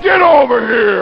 Get over here!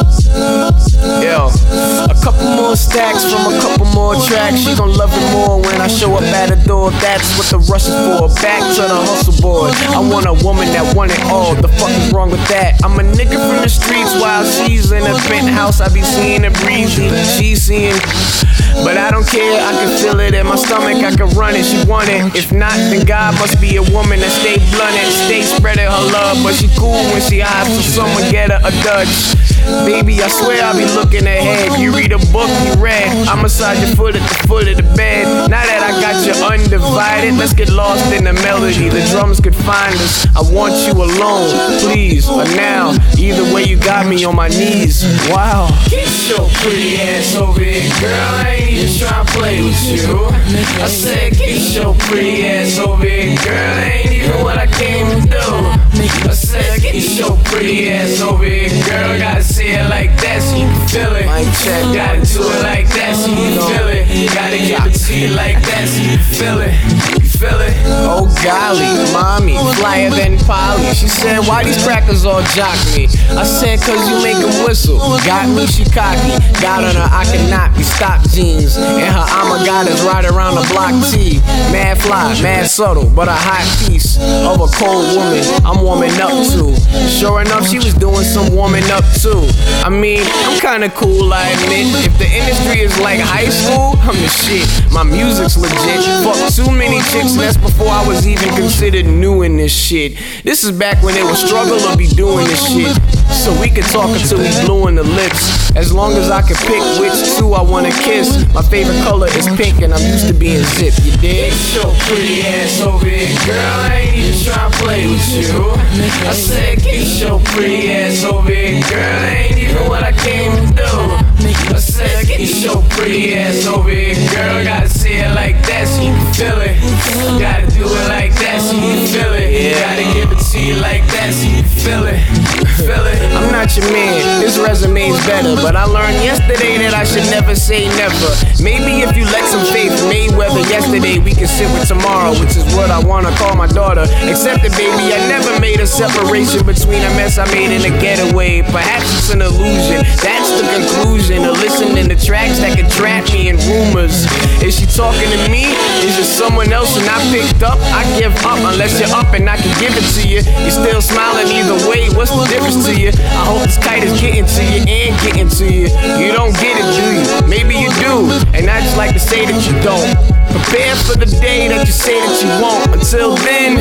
Yo, a couple more stacks from a couple more tracks. She gon' love it more when I show up at the door. That's what the rush is for. Back to the hustle board. I want a woman that want it all. The fuck is wrong with that? I'm a nigga from the streets while she's in a penthouse. I be seeing it breezy, she's seeing. But I don't care, I can feel it in my stomach, I can run it, she want it. If not, then God must be a woman that stay blunted, stay spreading her love. But she cool when she hot, so someone get her a Dutch. Baby, I swear I be looking ahead. You read a book, you read. I massage your foot at the foot of the bed. Now that I got you undivided, let's get lost in the melody. The drums could find us. I want you alone, please, or now. Either way, you got me on my knees. Wow. Get your pretty ass over here, girl. I ain't even tryna play with you. I said, get your pretty ass over here, girl. Ain't even what I came to do. I said, get your pretty ass over here, girl. Gotta say it like that so you can feel it. Gotta do it like that so you can feel it. Gotta give it to you like that so you can feel it. You feel it? Oh golly, mommy, flyer than Polly. She said, why these crackers all jock me? I said, cause you make them whistle. Got me, she cocky. Got on her, I cannot be stock jeans. And her got is right around the block T. Mad fly, mad subtle, but a hot piece of a cold woman I'm warming up to. Sure enough, she was doing some warming up too. I mean, I'm kinda cool, I admit. If the industry is like high school, I'm the shit. My music's legit. Fuck too many chicks, and that's before I was even considered new in this shit. This is back when it was struggle to be doing this shit. So we could talk until we blue in the lips. As long as I can pick which two I wanna kiss. My favorite color is pink and I'm used to being zipped, you dig? Get your pretty ass over here, girl. I ain't even tryna play with you. I said, get your pretty ass over here, girl. Ain't even what I came to do. I said, get your pretty ass over here, girl. Gotta say it like that so you can feel it. Gotta do it like that so you can feel it. Gotta give it to you like that so you can feel it. Feel it. I'm not your man, this resume's better. But I learned yesterday that I should never say never. Maybe if you let some faith Mayweather yesterday, we can sit with tomorrow, which is what I wanna call my daughter. Except that baby, I never made a separation between a mess I made and a getaway. Perhaps it's an illusion, that's the conclusion of listening to tracks that could trap me in rumors. Is she talking to me? Is it someone else and I picked up? I give up unless you're up and I can give it to you. You're still smiling either way, what's the difference to you? I hope this kite is getting to you and getting to you. You don't get it, do you? Maybe you do, and I just like to say that you don't. Prepare for the day that you say that you won't. Until then,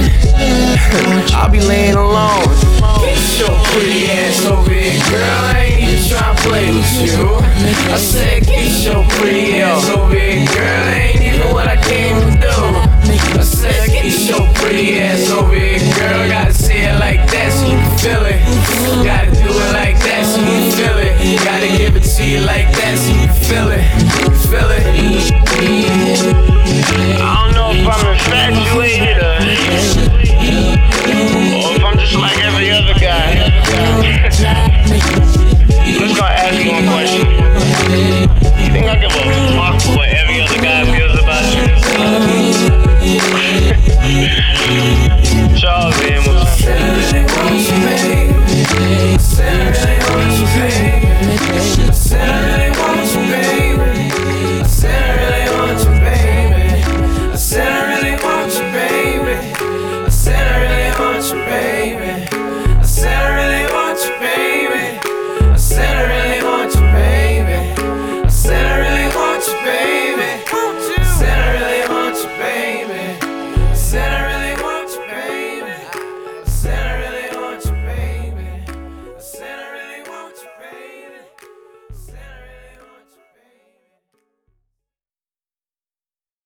I'll be laying alone. Get your pretty ass over here, girl. I ain't even tryna play with you. I said, get your pretty ass over here, girl. Ain't even what I came to do. I said, get your pretty ass over here, girl. Gotta say it like that so you can feel it. Gotta do it like that so you can feel it. Gotta give it to you like that so you can feel it. You feel it?